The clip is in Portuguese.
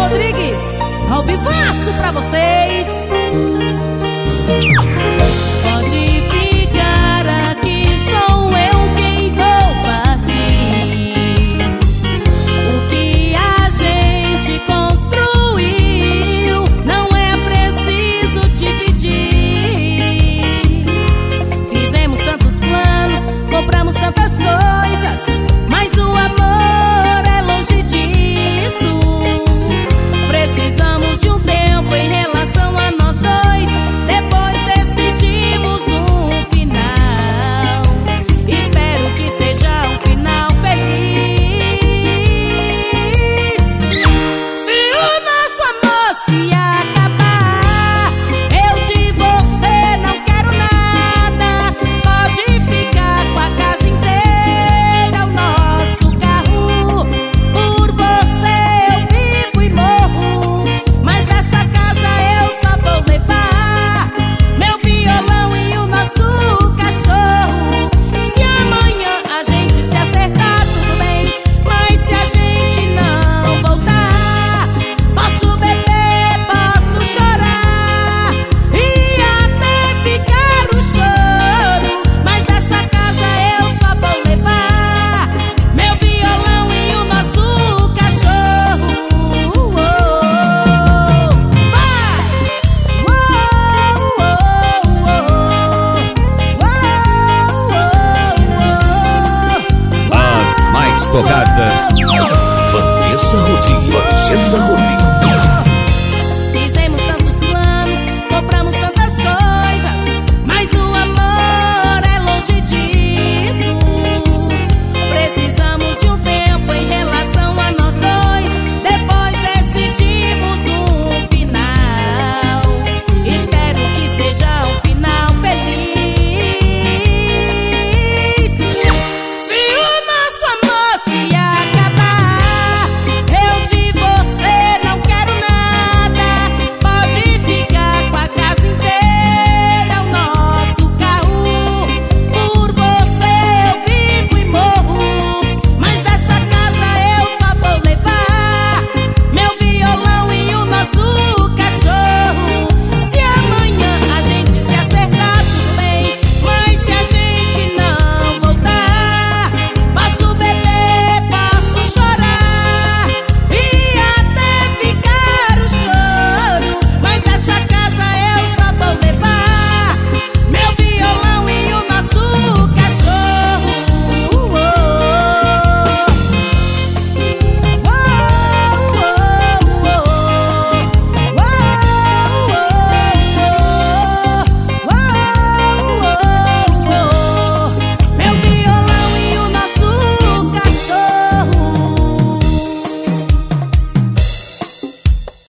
Rodrigues, ao vivaço pra vocês. Pode ficar aqui, sou eu quem vou partir. O que a gente construiu não é preciso dividir. Fizemos tantos planos, compramos tantas coisas, mas o amor é longe disso. Precisamos de um tempo em relação a nós dois, depois decidimos um final. Espero que seja um final feliz. Se o nosso amor se acabar, eu de você não quero nada. Pode ficar com a casa inteira, o nosso carro. Por você eu vivo e morro, mas dessa casa eu só vou levar meu violão e o nosso cachorro. Se amanhã a gente se acertar, tudo bem, mas se a gente não voltar, posso beber, posso chorar e até ficar o choro, mas dessa casa eu só vou levar meu violão e o nosso cachorro. As mais tocadas. Vanessa Rodrigues.